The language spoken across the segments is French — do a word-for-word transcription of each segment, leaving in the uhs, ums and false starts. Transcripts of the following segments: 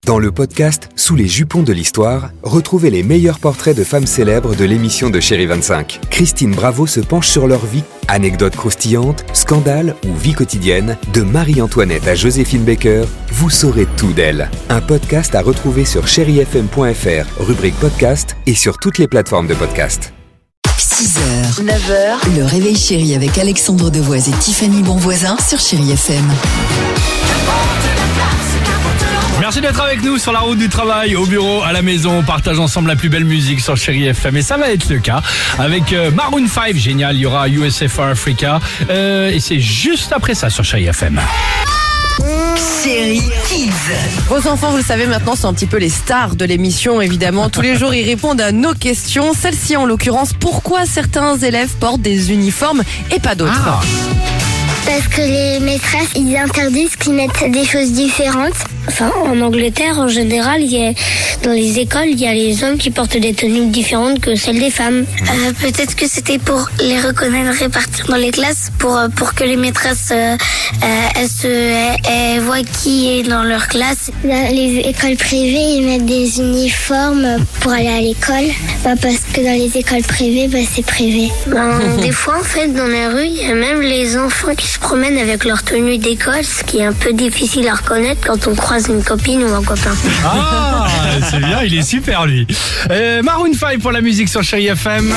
Dans le podcast Sous les jupons de l'histoire, retrouvez les meilleurs portraits de femmes célèbres de l'émission de Chérie vingt-cinq. Christine Bravo se penche sur leur vie. Anecdotes croustillantes, scandales ou vie quotidienne, de Marie-Antoinette à Joséphine Baker, vous saurez tout d'elle. Un podcast à retrouver sur chéri f m point f r, rubrique podcast et sur toutes les plateformes de podcast. six heures, neuf heures, le réveil chéri avec Alexandre Devoise et Tiffany Bonvoisin sur Chéri F M. Merci d'être avec nous sur la route du travail, au bureau, à la maison. On partage ensemble la plus belle musique sur Chéri F M. Et ça va être le cas avec euh, Maroon cinq, génial. Il y aura U S A for Africa. Euh, et c'est juste après ça sur Chéri F M. Chéri Kids. Vos enfants, vous le savez maintenant, sont un petit peu les stars de l'émission, évidemment. Tous les jours, ils répondent à nos questions. Celle-ci, en l'occurrence, pourquoi certains élèves portent des uniformes et pas d'autres? Ah. Parce que les maîtresses, ils interdisent qu'ils mettent des choses différentes. Enfin, en Angleterre, en général, il y a, dans les écoles, il y a les hommes qui portent des tenues différentes que celles des femmes. Euh, peut-être que c'était pour les reconnaître, répartir dans les classes, pour pour que les maîtresses, euh, euh, elles, se, elles, elles voient qui est dans leur classe. Dans les écoles privées, ils mettent des uniformes pour aller à l'école. Bah, parce que dans les écoles privées, bah, c'est privé. Ben, des fois, en fait, dans la rue, il y a même les enfants qui se promènent avec leur tenue d'école, ce qui est un peu difficile à reconnaître quand on croise une copine ou un copain. Ah, c'est bien, il est super lui. Euh, Maroon cinq pour la musique sur Chéri F M.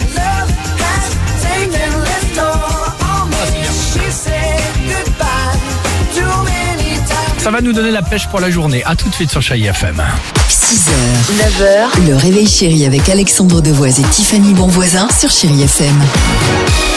Ça va nous donner la pêche pour la journée. À tout de suite sur Chéri F M. six heures, neuf heures, le réveil chéri avec Alexandre Devoise et Tiffany Bonvoisin sur Chéri F M.